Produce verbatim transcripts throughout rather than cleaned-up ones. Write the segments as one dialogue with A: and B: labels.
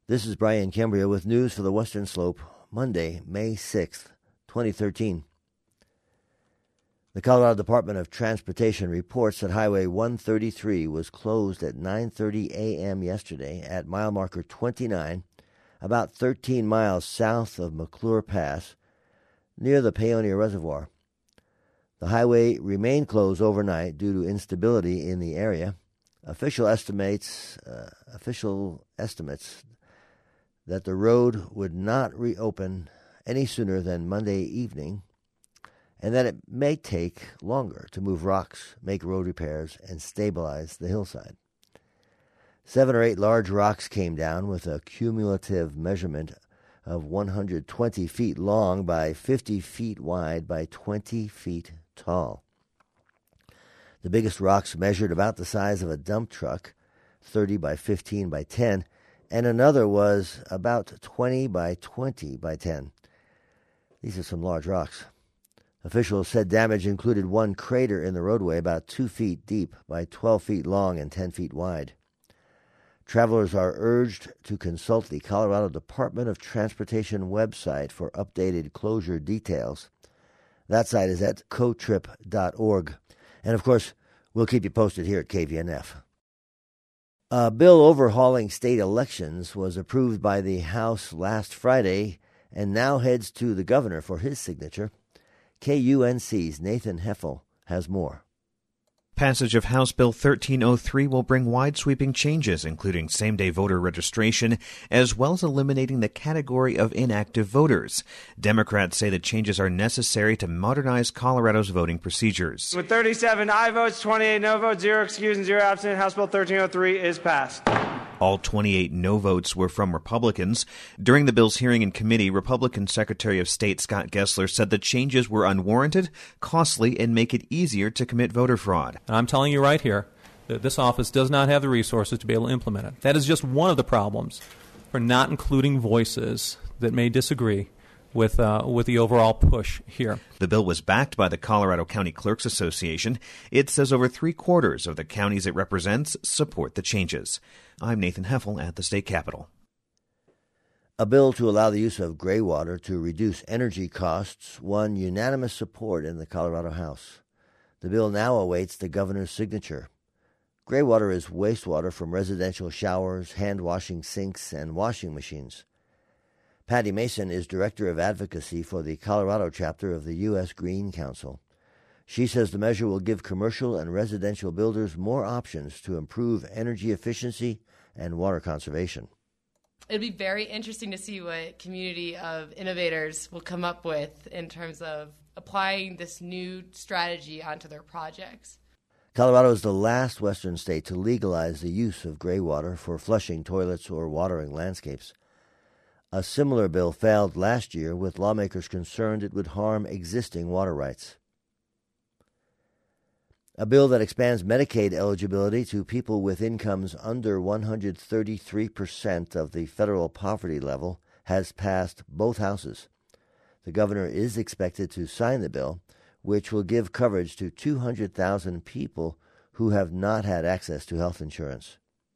A: This is Brian Cambria with news for the Western Slope, Monday, May sixth, twenty thirteen. The Colorado Department of Transportation reports that Highway one thirty-three was closed at nine thirty a.m. yesterday at mile marker twenty-nine, about thirteen miles south of McClure Pass, near the Paonia Reservoir. The highway remained closed overnight due to instability in the area. Official estimates, uh, official estimates that the road would not reopen any sooner than Monday evening, and that it may take longer to move rocks, make road repairs, and stabilize the hillside. Seven or eight large rocks came down with a cumulative measurement of one hundred twenty feet long by fifty feet wide by twenty feet tall. The biggest rocks measured about the size of a dump truck, thirty by fifteen by ten, and another was about twenty by twenty by ten. These are some large rocks. Officials said damage included one crater in the roadway about two feet deep by twelve feet long and ten feet wide. Travelers are urged to consult the Colorado Department of Transportation website for updated closure details. That site is at cotrip dot org. And, of course, we'll keep you posted here at K V N F. A bill overhauling state elections was approved by the House last Friday and now heads to the governor for his signature. K U N C's Nathan Heffel has more.
B: Passage of House Bill thirteen oh three will bring wide-sweeping changes, including same-day voter registration, as well as eliminating the category of inactive voters. Democrats say the changes are necessary to modernize Colorado's voting procedures.
C: With thirty-seven aye votes, twenty-eight no votes, zero excused, and zero absent, House Bill thirteen oh three is passed.
B: All twenty-eight no votes were from Republicans. During the bill's hearing in committee, Republican Secretary of State Scott Gessler said the changes were unwarranted, costly, and make it easier to commit voter fraud.
D: And I'm telling you right here that this office does not have the resources to be able to implement it. That is just one of the problems for not including voices that may disagree with uh, with the overall push here.
B: The bill was backed by the Colorado County Clerks Association. It says over three-quarters of the counties it represents support the changes. I'm Nathan Heffel at the state capitol.
A: A bill to allow the use of gray water to reduce energy costs won unanimous support in the Colorado House. The bill now awaits the governor's signature. Gray water is wastewater from residential showers, hand-washing sinks, and washing machines. Patty Mason is Director of Advocacy for the Colorado chapter of the U S Green Council. She says the measure will give commercial and residential builders more options to improve energy efficiency and water conservation.
E: It'll be very interesting to see what community of innovators will come up with in terms of applying this new strategy onto their projects.
A: Colorado is the last western state to legalize the use of gray water for flushing toilets or watering landscapes. A similar bill failed last year, with lawmakers concerned it would harm existing water rights. A bill that expands Medicaid eligibility to people with incomes under one hundred thirty-three percent of the federal poverty level has passed both houses. The governor is expected to sign the bill, which will give coverage to two hundred thousand people who have not had access to health insurance.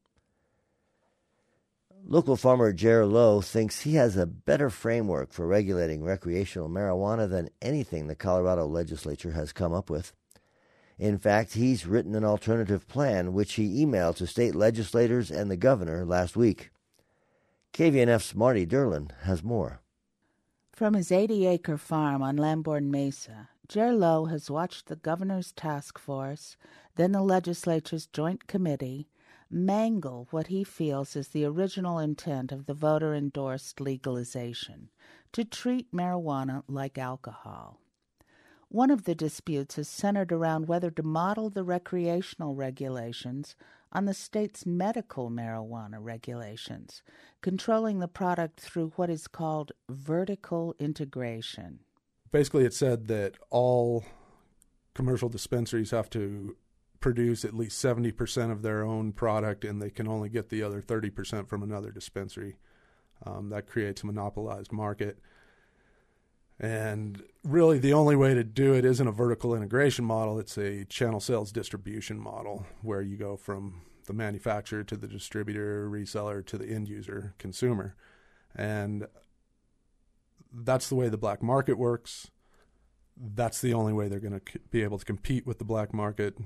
A: Local farmer Jer Lowe thinks he has a better framework for regulating recreational marijuana than anything the Colorado legislature has come up with. In fact, he's written an alternative plan, which he emailed to state legislators and the governor last week. K V N F's Marty Derlin has more.
F: From his eighty-acre farm on Lamborn Mesa, Jer Lowe has watched the governor's task force, then the legislature's joint committee, mangle what he feels is the original intent of the voter-endorsed legalization, to treat marijuana like alcohol. One of the disputes is centered around whether to model the recreational regulations on the state's medical marijuana regulations, controlling the product through what is called vertical integration.
G: Basically, it said that all commercial dispensaries have to produce at least seventy percent of their own product, and they can only get the other thirty percent from another dispensary. Um, that creates a monopolized market. And really the only way to do it isn't a vertical integration model. It's a channel sales distribution model where you go from the manufacturer to the distributor, reseller, to the end user, consumer. And that's the way the black market works. That's the only way they're going to be able to compete with the black market.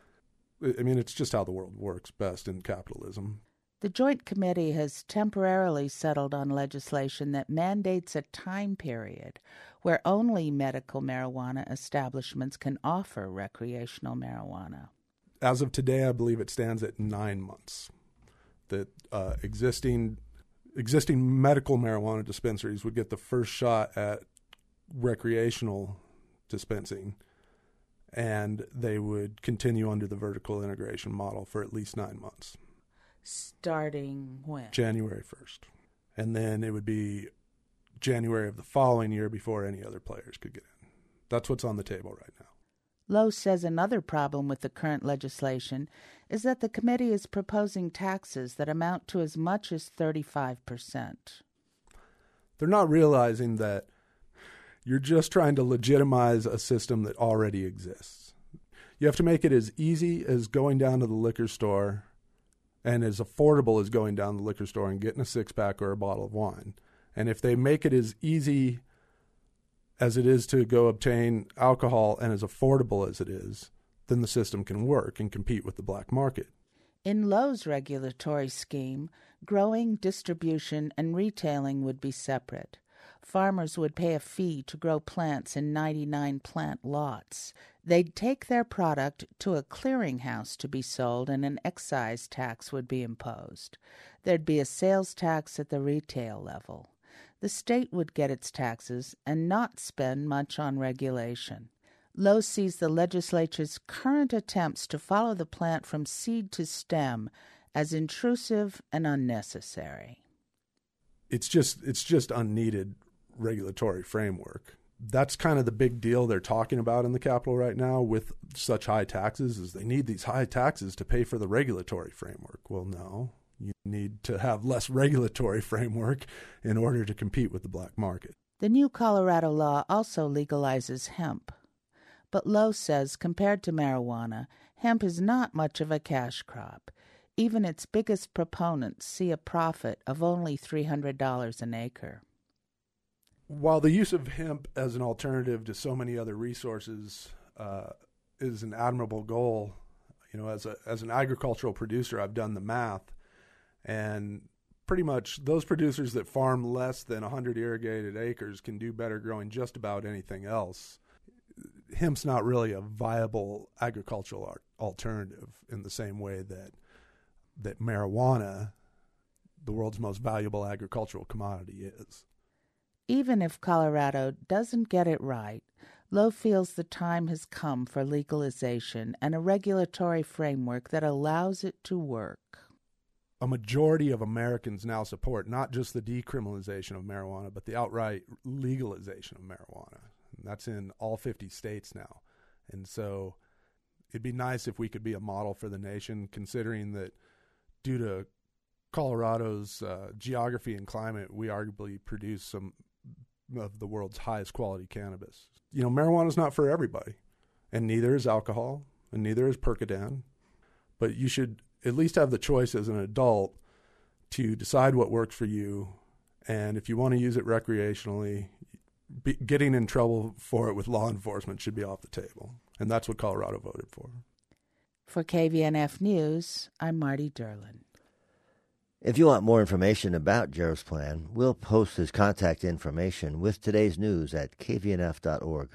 G: I mean, it's just how the world works best in capitalism.
F: The Joint Committee has temporarily settled on legislation that mandates a time period where only medical marijuana establishments can offer recreational marijuana.
G: As of today, I believe it stands at nine months. That uh, existing existing medical marijuana dispensaries would get the first shot at recreational dispensing, and they would continue under the vertical integration model for at least nine months.
F: Starting when?
G: January first. And then it would be January of the following year before any other players could get in. That's what's on the table right now.
F: Lowe says another problem with the current legislation is that the committee is proposing taxes that amount to as much as thirty-five percent.
G: They're not realizing that you're just trying to legitimize a system that already exists. You have to make it as easy as going down to the liquor store and as affordable as going down to the liquor store and getting a six-pack or a bottle of wine. And if they make it as easy as it is to go obtain alcohol and as affordable as it is, then the system can work and compete with the black market.
F: In Lowe's regulatory scheme, growing, distribution, and retailing would be separate. Farmers would pay a fee to grow plants in ninety-nine plant lots. They'd take their product to a clearinghouse to be sold, and an excise tax would be imposed. There'd be a sales tax at the retail level. The state would get its taxes and not spend much on regulation. Lowe sees the legislature's current attempts to follow the plant from seed to stem as intrusive and unnecessary.
G: It's just it's just unneeded regulatory framework. That's kind of the big deal they're talking about in the Capitol right now with such high taxes, is they need these high taxes to pay for the regulatory framework. Well, no. You need to have less regulatory framework in order to compete with the black market.
F: The new Colorado law also legalizes hemp. But Lowe says compared to marijuana, hemp is not much of a cash crop. Even its biggest proponents see a profit of only three hundred dollars an acre.
G: While the use of hemp as an alternative to so many other resources uh, is an admirable goal, you know, as a as an agricultural producer, I've done the math, and pretty much those producers that farm less than one hundred irrigated acres can do better growing just about anything else. Hemp's not really a viable agricultural alternative in the same way that that marijuana, the world's most valuable agricultural commodity, is.
F: Even if Colorado doesn't get it right, Lowe feels the time has come for legalization and a regulatory framework that allows it to work.
G: A majority of Americans now support not just the decriminalization of marijuana, but the outright legalization of marijuana. And that's in all fifty states now. And so it'd be nice if we could be a model for the nation, considering that due to Colorado's uh, geography and climate, we arguably produce some of the world's highest quality cannabis. You know, marijuana is not for everybody, and neither is alcohol, and neither is Percodan. But you should at least have the choice as an adult to decide what works for you, and if you want to use it recreationally, be, getting in trouble for it with law enforcement should be off the table, and that's what Colorado voted for.
F: For K V N F News, I'm Marty Derlin.
A: If you want more information about Jarrett's plan, we'll post his contact information with today's news at k v n f dot org.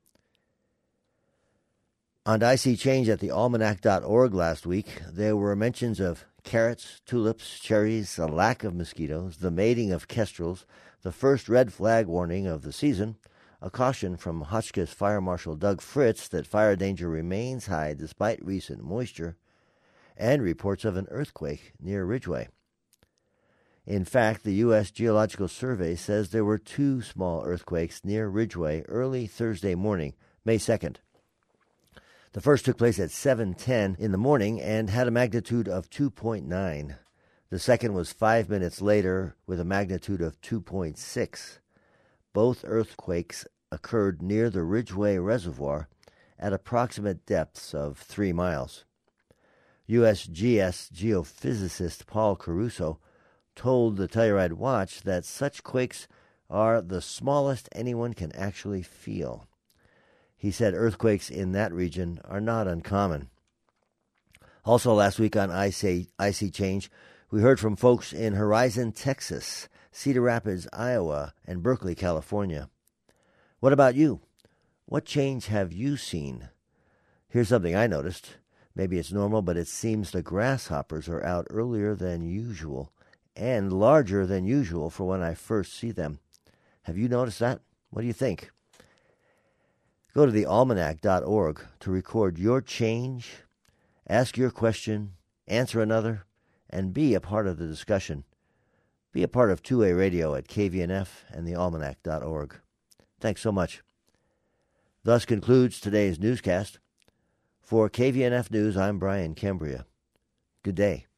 A: On I See Change at the almanac dot org last week, there were mentions of carrots, tulips, cherries, a lack of mosquitoes, the mating of kestrels, the first red flag warning of the season, a caution from Hotchkiss Fire Marshal Doug Fritz that fire danger remains high despite recent moisture, and reports of an earthquake near Ridgway. In fact, the U S Geological Survey says there were two small earthquakes near Ridgway early Thursday morning, May second. The first took place at seven ten in the morning and had a magnitude of two point nine. The second was five minutes later with a magnitude of two point six. Both earthquakes occurred near the Ridgway Reservoir at approximate depths of three miles. U S G S geophysicist Paul Caruso told the Telluride Watch that such quakes are the smallest anyone can actually feel. He said earthquakes in that region are not uncommon. Also last week on Icy, Icy Change, we heard from folks in Horizon, Texas, Cedar Rapids, Iowa, and Berkeley, California. What about you? What change have you seen? Here's something I noticed. Maybe it's normal, but it seems the grasshoppers are out earlier than usual and larger than usual for when I first see them. Have you noticed that? What do you think? Go to the almanac dot org to record your change, ask your question, answer another, and be a part of the discussion. Be a part of two A Radio at K V N F and the almanac dot org. Thanks so much. Thus concludes today's newscast. For K V N F News, I'm Brian Cambria. Good day.